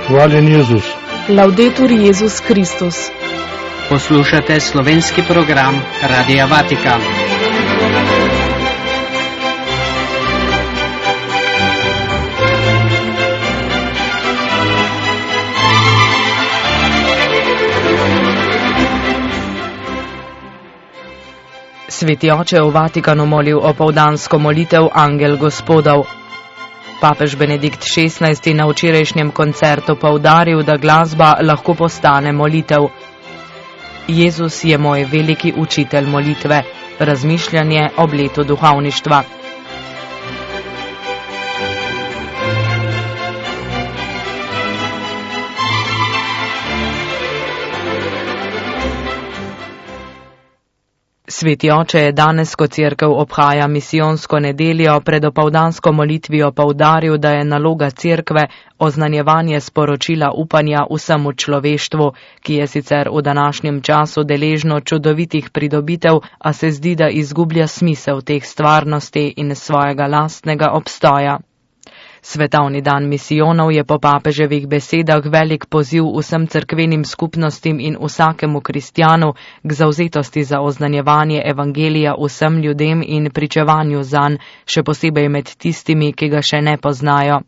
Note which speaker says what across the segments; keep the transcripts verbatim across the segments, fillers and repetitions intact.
Speaker 1: Hvaljen Jezus.
Speaker 2: Laudetur Jezus Kristus.
Speaker 3: Poslušate slovenski program Radia Vatikan.
Speaker 2: Sveti oče v Vatikanu molil opoldansko molitev Angel Gospodov. Papež Benedikt šestnajsti na včerajšnjem koncertu poudaril, da glasba lahko postane molitev. Jezus je moj veliki učitelj molitve. Razmišljanje ob letu duhovništva. Sveti oče je danes, ko cerkev obhaja misijonsko nedeljo, pred opoldansko molitvijo poudaril, da je naloga cerkve oznanjevanje sporočila upanja vsemu človeštvu, ki je sicer v današnjem času deležno čudovitih pridobitev, a se zdi, da izgublja smisel teh stvarnosti in svojega lastnega obstoja. Svetovni dan misijonov je po papeževih besedah velik poziv vsem cerkvenim skupnostim in vsakemu kristjanu k zavzetosti za oznanjevanje evangelija vsem ljudem in pričevanju zanj, še posebej med tistimi, ki ga še ne poznajo.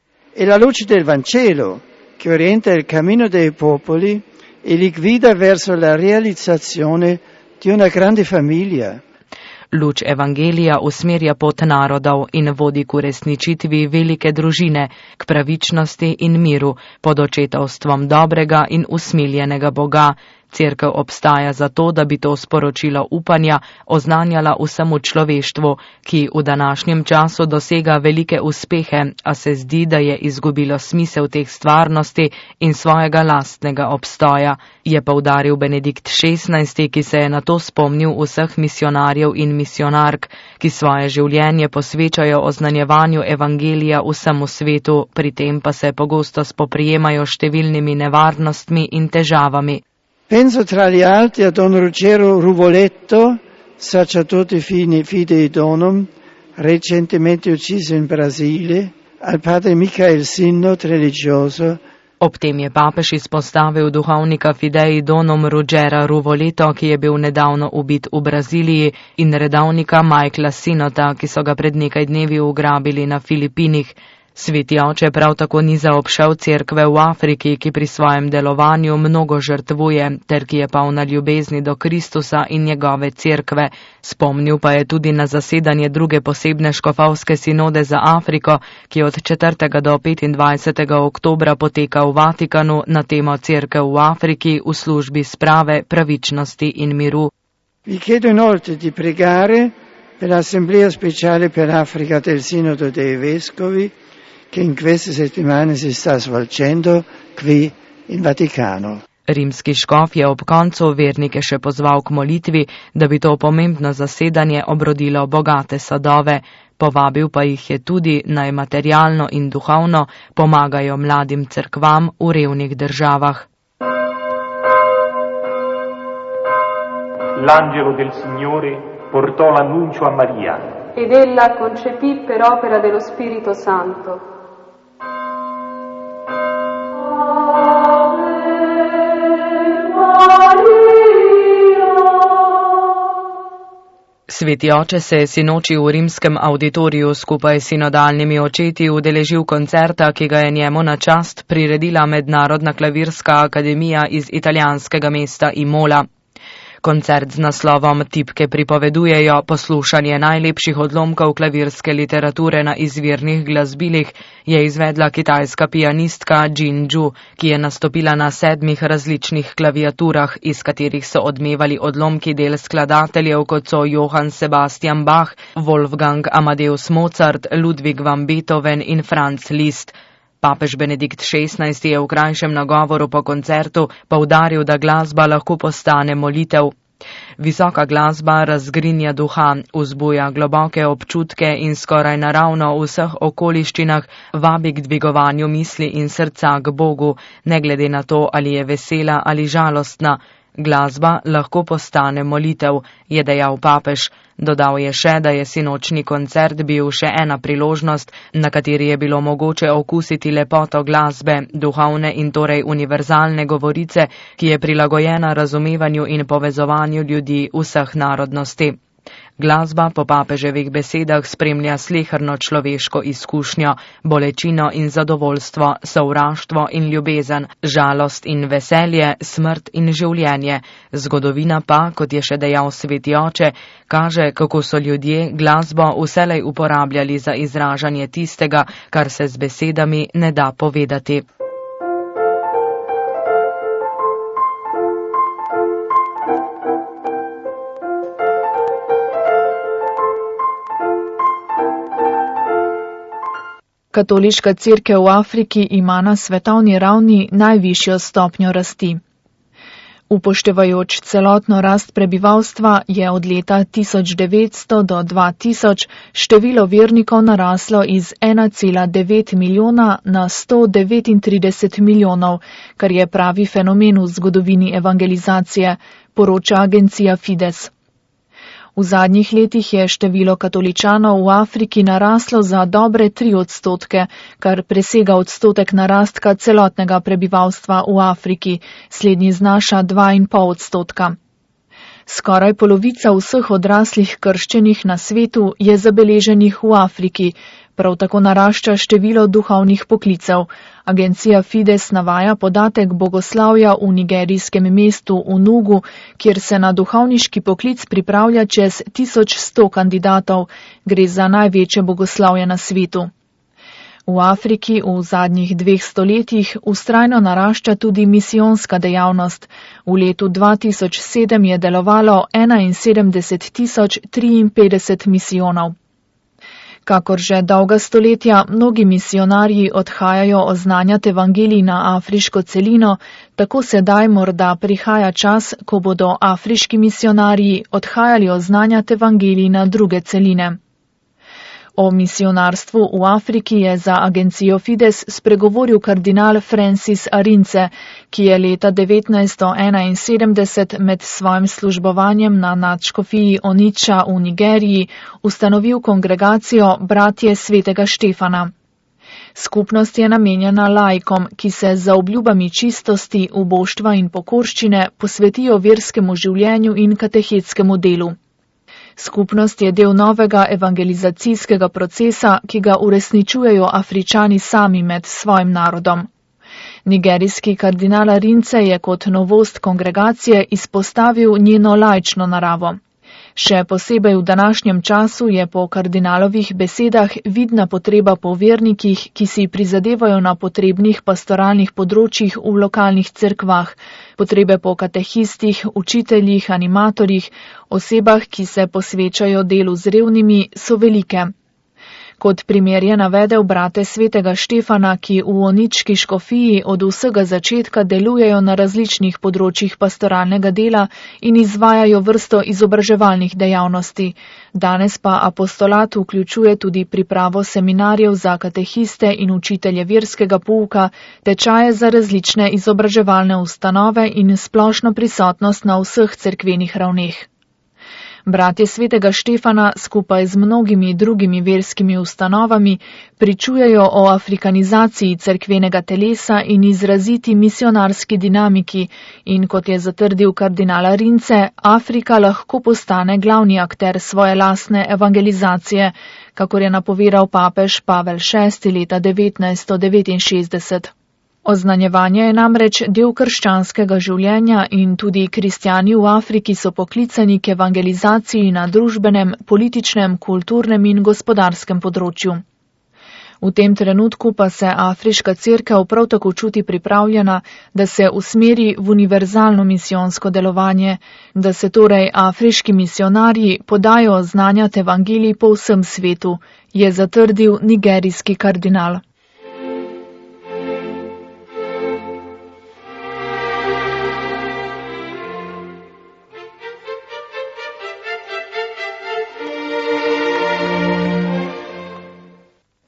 Speaker 4: E la luce del Vangelo, che orienta il cammino dei popoli e li guida verso la realizzazione di una grande famiglia.
Speaker 2: Luč evangelija usmerja pot narodov in vodi k uresničitvi velike družine, k pravičnosti in miru pod očetovstvom dobrega in usmiljenega Boga. Cerkev obstaja zato, da bi to sporočilo upanja oznanjala vsemu človeštvu, ki v današnjem času dosega velike uspehe, a se zdi, da je izgubilo smisel teh stvarnosti in svojega lastnega obstoja, je poudaril Benedikt šestnajsti, ki se je na to spomnil vseh misionarjev in misionark, ki svoje življenje posvečajo oznanjevanju evangelija vsemu svetu, pri tem pa se pogosto spoprijemajo številnimi nevarnostmi in težavami.
Speaker 4: Penso tra gli altri a Don Ruggero Ruvoletto, sacerdote fidei donum, recentemente ucciso in Brasile, al padre Michael Sinnot, religioso.
Speaker 2: Ob tem je papež izpostavil duhovnika Fidei Donum Ruggera Ruvoleto, ki je bil nedavno ubit v Braziliji, in redovnika Michaela Sinnota, ki so ga pred nekaj dnevi ugrabili na Filipinih. Sveti oče prav tako ni zaobšel cerkve v Afriki, ki pri svojem delovanju mnogo žrtvuje, ter ki je polna ljubezni do Kristusa in njegove cerkve. Spomnil pa je tudi na zasedanje druge posebne škofovske sinode za Afriko, ki od četrtega do petindvajsetega oktobra poteka v Vatikanu na temo cerkev v Afriki v službi sprave, pravičnosti in miru.
Speaker 4: Vi chiedo inoltre di pregare per l'Assemblea Speciale per l'Africa del Sinodo dei Vescovi, che in queste settimane si sta svolgendo qui in Vaticano.
Speaker 2: Rimski škof je ob koncu vernike še pozval k molitvi, da bi to pomembno zasedanje obrodilo bogate sadove. Povabil pa jih je tudi, naj materialno in duhovno pomagajo mladim cerkvam v revnih državah.
Speaker 5: L'angelo del Signore portò l'annuncio a Maria.
Speaker 6: Ed ella concepì per opera dello Spirito Santo.
Speaker 2: Sveti oče se je sinoči v rimskem auditoriju skupaj s sinodalnimi očeti udeležil koncerta, ki ga je njemu na čast priredila Mednarodna klavirska akademija iz italijanskega mesta Imola. Koncert z naslovom Tipke pripovedujejo poslušanje najlepših odlomkov klavirske literature na izvirnih glasbilih je izvedla kitajska pianistka Jin Zhu, ki je nastopila na sedmih različnih klaviaturah, iz katerih so odmevali odlomki del skladateljev, kot so Johann Sebastian Bach, Wolfgang Amadeus Mozart, Ludwig van Beethoven in Franz Liszt. Papež Benedikt šestnajsti je v krajšem nagovoru po koncertu poudaril, da glasba lahko postane molitev. Visoka glasba razgrinja duha, vzbuja globoke občutke in skoraj naravno v vseh okoliščinah vabi k dvigovanju misli in srca k Bogu, ne glede na to, ali je vesela ali žalostna. Glasba lahko postane molitev, je dejal papež. Dodal je še, da je sinočni koncert bil še ena priložnost, na kateri je bilo mogoče okusiti lepoto glasbe, duhovne in torej univerzalne govorice, ki je prilagojena razumevanju in povezovanju ljudi vseh narodnosti. Glasba po papeževih besedah spremlja sleherno človeško izkušnjo, bolečino in zadovoljstvo, sovraštvo in ljubezen, žalost in veselje, smrt in življenje. Zgodovina pa, kot je še dejal sveti oče, kaže, kako so ljudje glasbo vselej uporabljali za izražanje tistega, kar se z besedami ne da povedati.
Speaker 1: Katoliška cerkev v Afriki ima na svetovni ravni najvišjo stopnjo rasti. Upoštevajoč celotno rast prebivalstva je od leta tisoč devetsto do dva tisoč število vernikov naraslo iz ena cela devet milijona na sto devetintrideset milijonov, kar je pravi fenomen v zgodovini evangelizacije, poroča agencija Fides. V zadnjih letih je število katoličanov v Afriki naraslo za dobre tri odstotke, kar presega odstotek narastka celotnega prebivalstva v Afriki, slednji znaša dva in pol odstotka. Skoraj polovica vseh odraslih krščenih na svetu je zabeleženih v Afriki, prav tako narašča število duhovnih poklicev. Agencija Fides navaja podatek bogoslavja v nigerijskem mestu Unugu, kjer se na duhovniški poklic pripravlja čez tisoč sto kandidatov. Gre za največje bogoslavje na svetu. V Afriki v zadnjih dveh stoletjih vztrajno narašča tudi misijonska dejavnost. V letu dva tisoč sedem je delovalo enainsedemdeset tisoč triinpetdeset misijonov. Kakor že dolga stoletja, mnogi misionarji odhajajo oznanjati evangelij na afriško celino, tako sedaj morda prihaja čas, ko bodo afriški misionarji odhajali oznanjati evangelij na druge celine. O misionarstvu v Afriki je za agencijo Fides spregovoril kardinal Francis Arinze, ki je leta devetnajststo enainsedemdeset med svojim službovanjem na nadškofiji Oniča v Nigeriji ustanovil kongregacijo Bratje svetega Štefana. Skupnost je namenjena laikom, ki se za obljubami čistosti, uboštva in pokorščine posvetijo verskemu življenju in katehetskemu delu. Skupnost je del novega evangelizacijskega procesa, ki ga uresničujejo Afričani sami med svojim narodom. Nigerijski kardinal Arinze je kot novost kongregacije izpostavil njeno laično naravo. Še posebej v današnjem času je po kardinalovih besedah vidna potreba po vernikih, ki si prizadevajo na potrebnih pastoralnih področjih v lokalnih cerkvah, potrebe po katehistih, učiteljih, animatorjih, osebah, ki se posvečajo delu z revnimi, so velike. Kot primer je navedel brate svetega Štefana, ki v Onički škofiji od vsega začetka delujejo na različnih področjih pastoralnega dela in izvajajo vrsto izobraževalnih dejavnosti. Danes pa apostolat vključuje tudi pripravo seminarjev za katehiste in učitelje verskega pouka, tečaje za različne izobraževalne ustanove in splošno prisotnost na vseh cerkvenih ravneh. Bratje svetega Štefana skupaj z mnogimi drugimi verskimi ustanovami pričujejo o afrikanizaciji cerkvenega telesa in izraziti misionarski dinamiki in, kot je zatrdil kardinal Arinze, Afrika lahko postane glavni akter svoje lastne evangelizacije, kakor je napovedal papež Pavel šesti leta devetnajststo devetinšestdeset. Oznanjevanje je namreč del krščanskega življenja in tudi kristjani v Afriki so poklicani k evangelizaciji na družbenem, političnem, kulturnem in gospodarskem področju. V tem trenutku pa se afriška cerkev prav tako čuti pripravljena, da se usmeri v univerzalno misijonsko delovanje, da se torej afriški misionarji podajo oznanjati evangelij po vsem svetu, je zatrdil nigerijski kardinal.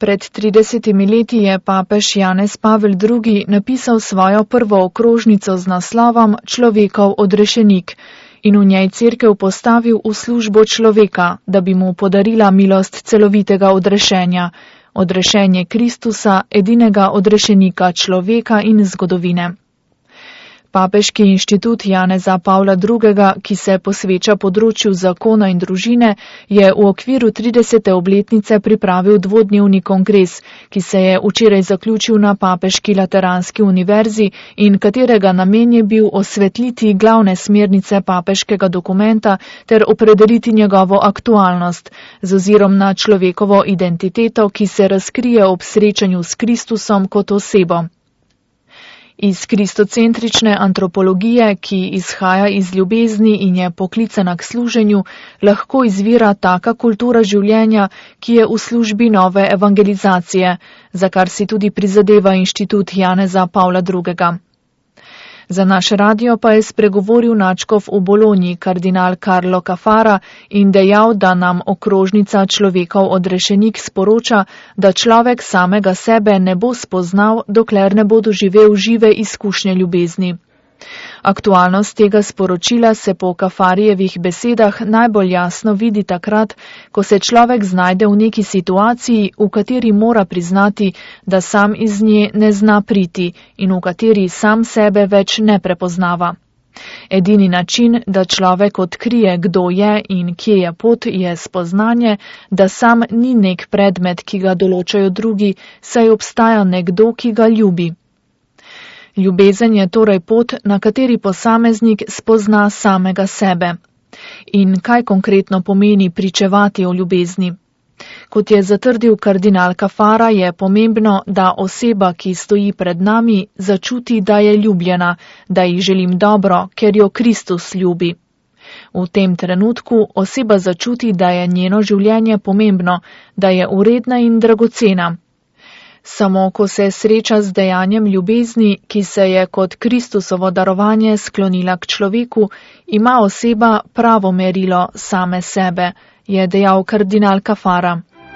Speaker 1: Pred tridesetimi leti je papež Janez Pavel drugi. napisal svojo prvo okrožnico z naslovom Človekov odrešenik in v njej cerkev postavil v službo človeka, da bi mu podarila milost celovitega odrešenja, odrešenje Kristusa, edinega odrešenika človeka in zgodovine. Papeški inštitut Janeza Pavla drugega., ki se posveča področju zakona in družine, je v okviru tridesete obletnice pripravil dvodnevni kongres, ki se je včeraj zaključil na Papeški Lateranski univerzi in katerega namen je bil osvetliti glavne smernice papeškega dokumenta ter opredeliti njegovo aktualnost z ozirom na človekovo identiteto, ki se razkrije ob srečanju s Kristusom kot osebo. Iz kristocentrične antropologije, ki izhaja iz ljubezni in je poklicana k služenju, lahko izvira taka kultura življenja, ki je v službi nove evangelizacije, za kar si tudi prizadeva inštitut Janeza Pavla drugega. Za naš radio pa je spregovoril nadškof v Bologni, kardinal Carlo Cafara, in dejal, da nam okrožnica Človekov odrešenik sporoča, da človek samega sebe ne bo spoznal, dokler ne bo doživel žive izkušnje ljubezni. Aktualnost tega sporočila se po Cafarijevih besedah najbolj jasno vidi takrat, ko se človek znajde v neki situaciji, v kateri mora priznati, da sam iz nje ne zna priti in v kateri sam sebe več ne prepoznava. Edini način, da človek odkrije, kdo je in kje je pot, je spoznanje, da sam ni nek predmet, ki ga določajo drugi, saj obstaja nekdo, ki ga ljubi. Ljubezen je torej pot, na kateri posameznik spozna samega sebe. In kaj konkretno pomeni pričevati o ljubezni? Kot je zatrdil kardinal Cafara, je pomembno, da oseba, ki stoji pred nami, začuti, da je ljubljena, da ji želim dobro, ker jo Kristus ljubi. V tem trenutku oseba začuti, da je njeno življenje pomembno, da je vredna in dragocena. Samo ko se sreča z dejanjem ljubezni, ki se je kot Kristusovo darovanje sklonila k človeku, ima oseba pravo merilo same sebe, je dejal kardinal Cafara.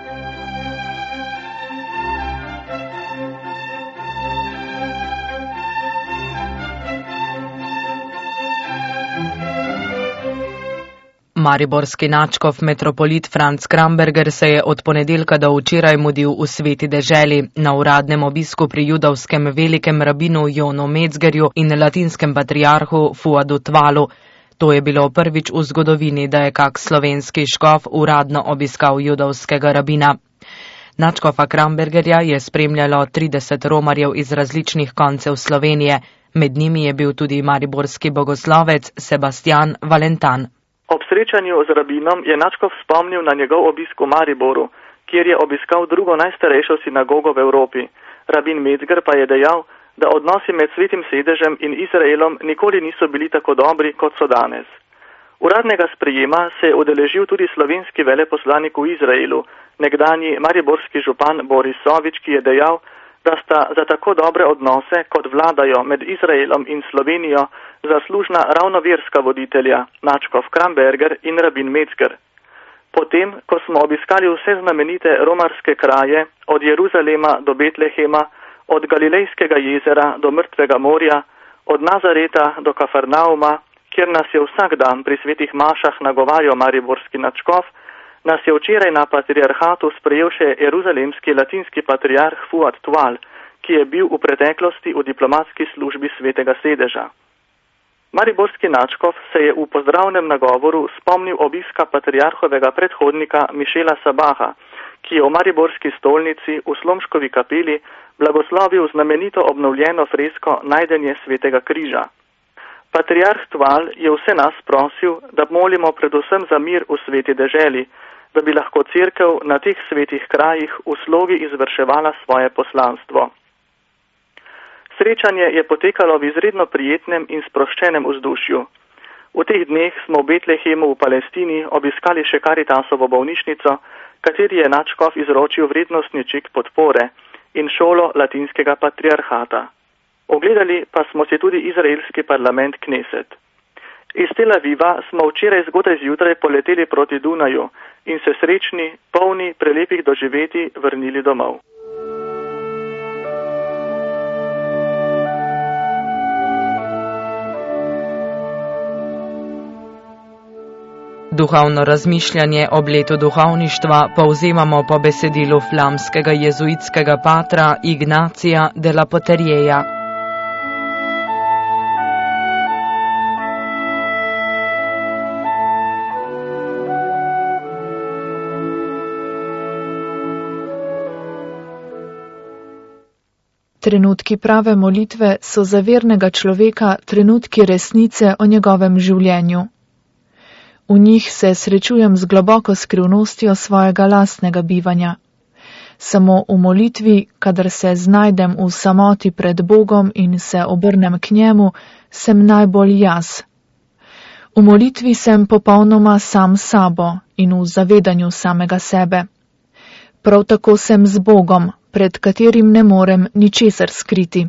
Speaker 2: Mariborski nadškof metropolit Franc Kramberger se je od ponedeljka do včeraj mudil v Sveti deželi na uradnem obisku pri judovskem velikem rabinu Jonu Metzgerju in latinskem patriarhu Fuadu Tvalu. To je bilo prvič v zgodovini, da je kak slovenski škof uradno obiskal judovskega rabina. Nadškofa Krambergerja je spremljalo trideset romarjev iz različnih koncev Slovenije. Med njimi je bil tudi mariborski bogoslovec Sebastian Valentan.
Speaker 7: Ob srečanju z rabinom je nadškof spomnil na njegov obisk v Mariboru, kjer je obiskal drugo najstarejšo sinagogo v Evropi. Rabin Metzger pa je dejal, da odnosi med Svetim sedežem in Izraelom nikoli niso bili tako dobri, kot so danes. Uradnega sprejema se je udeležil tudi slovenski veleposlanik v Izraelu, nekdanji mariborski župan Boris Sovič, ki je dejal, da sta za tako dobre odnose, kot vladajo med Izraelom in Slovenijo, zaslužna ravno verska voditelja, nadškof Kramberger in rabin Metzger. Potem, ko smo obiskali vse znamenite romarske kraje, od Jeruzalema do Betlehema, od Galilejskega jezera do Mrtvega morja, od Nazareta do Kafarnauma, kjer nas je vsak dan pri svetih mašah nagovarjal mariborski nadškof, nas je včeraj na patriarhatu sprejel še jeruzalemski latinski patriarh Fuad Tval, ki je bil v preteklosti v diplomatski službi Svetega sedeža. Mariborski nadškof se je v pozdravnem nagovoru spomnil obiska patriarhovega predhodnika Mišela Sabaha, ki je v mariborski stolnici v Slomškovi kapeli blagoslovil znamenito obnovljeno fresko Najdenje Svetega križa. Patriarh Tval je vse nas prosil, da molimo predvsem za mir v sveti deželi, da bi lahko cerkev na teh svetih krajih v slogi izvrševala svoje poslanstvo. Srečanje je potekalo v izredno prijetnem in sproščenem vzdušju. V teh dneh smo v Betlehemu v Palestini obiskali še Karitasovo bolnišnico, kateri je nadškof izročil vrednostni ček podpore, in šolo latinskega patriarhata. Ogledali pa smo si tudi izraelski parlament Kneset. Iz Tel Aviva smo včeraj zgodaj zjutraj poleteli proti Dunaju, in se srečni, polni prelepih doživetij vrnili domov.
Speaker 2: Duhovno razmišljanje ob letu duhovništva povzemamo po besedilu flamskega jezuitskega patra Ignacija de la Poterieja.
Speaker 1: Trenutki prave molitve so za vernega človeka trenutki resnice o njegovem življenju. V njih se srečujem z globoko skrivnostjo svojega lastnega bivanja. Samo v molitvi, kadar se znajdem v samoti pred Bogom in se obrnem k njemu, sem najbolj jaz. V molitvi sem popolnoma sam sabo in v zavedanju samega sebe. Prav tako sem z Bogom, pred katerim ne morem ničesar skriti.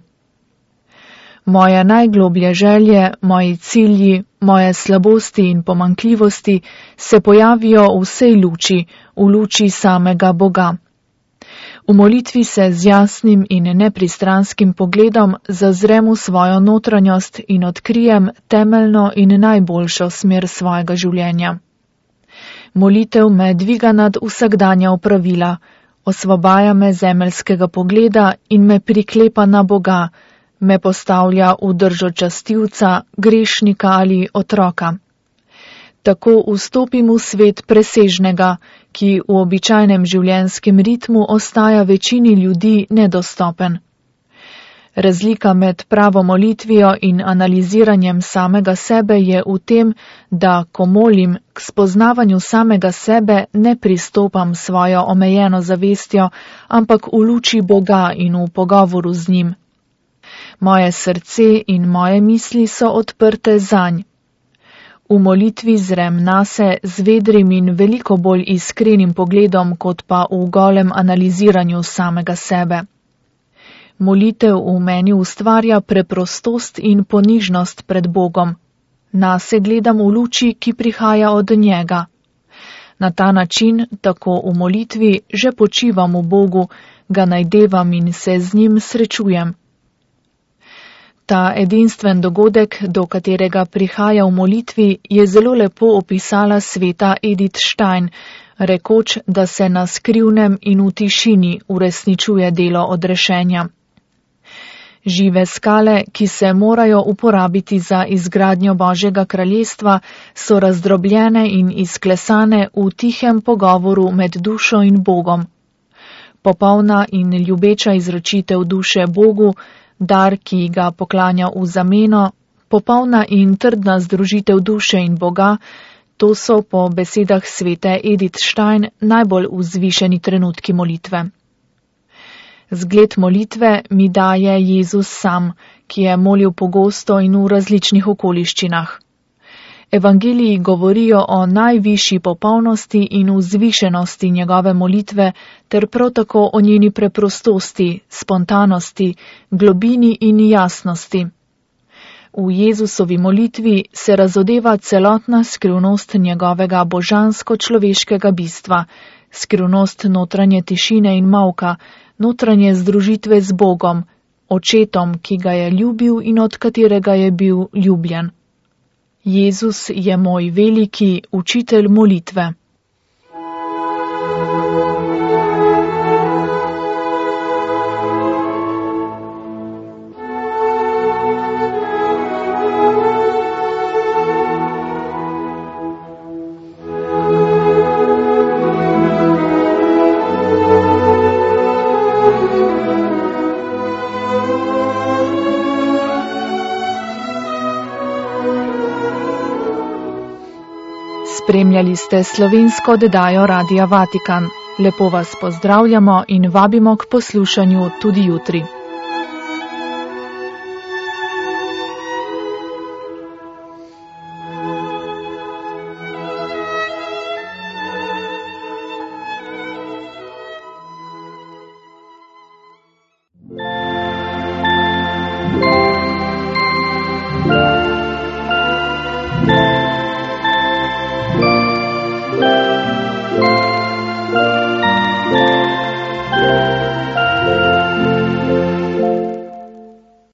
Speaker 1: Moje najgloblje želje, moji cilji, moje slabosti in pomanjkljivosti se pojavijo v vsej luči, v luči samega Boga. V molitvi se z jasnim in nepristranskim pogledom zazrem v svojo notranjost in odkrijem temeljno in najboljšo smer svojega življenja. Molitev me dviga nad vsakdanja opravila, osvobaja me zemeljskega pogleda in me priklepa na Boga, me postavlja v držo častilca, grešnika ali otroka. Tako vstopim v svet presežnega, ki v običajnem življenjskem ritmu ostaja večini ljudi nedostopen. Razlika med pravo molitvijo in analiziranjem samega sebe je v tem, da, ko molim, k spoznavanju samega sebe ne pristopam svojo omejeno zavestjo, ampak v luči Boga in v pogovoru z njim. Moje srce in moje misli so odprte zanj. V molitvi zrem nase z vedrim in veliko bolj iskrenim pogledom, kot pa v golem analiziranju samega sebe. Molitev v meni ustvarja preprostost in ponižnost pred Bogom. Nase gledam v luči, ki prihaja od njega. Na ta način, tako v molitvi, že počivam v Bogu, ga najdevam in se z njim srečujem. Ta edinstven dogodek, do katerega prihaja v molitvi, je zelo lepo opisala sveta Edith Stein, rekoč, da se na skrivnem in v tišini uresničuje delo odrešenja. Žive skale, ki se morajo uporabiti za izgradnjo Božjega kraljestva, so razdrobljene in izklesane v tihem pogovoru med dušo in Bogom. Popolna in ljubeča izročitev duše Bogu, dar, ki ga poklanja v zameno, popolna in trdna združitev duše in Boga, to so po besedah svete Edith Stein najbolj vzvišeni trenutki molitve. Zgled molitve mi daje Jezus sam, ki je molil pogosto in v različnih okoliščinah. Evangeliji govorijo o najvišji popolnosti in vzvišenosti njegove molitve, ter prav tako o njeni preprostosti, spontanosti, globini in jasnosti. V Jezusovi molitvi se razodeva celotna skrivnost njegovega božansko-človeškega bistva, skrivnost notranje tišine in molka, notranje združitve z Bogom, očetom, ki ga je ljubil in od katerega je bil ljubljen. Jezus je moj veliki učitelj molitve. Spremljali ste slovensko oddajo Radia Vatikan. Lepo vas pozdravljamo in vabimo k poslušanju tudi jutri.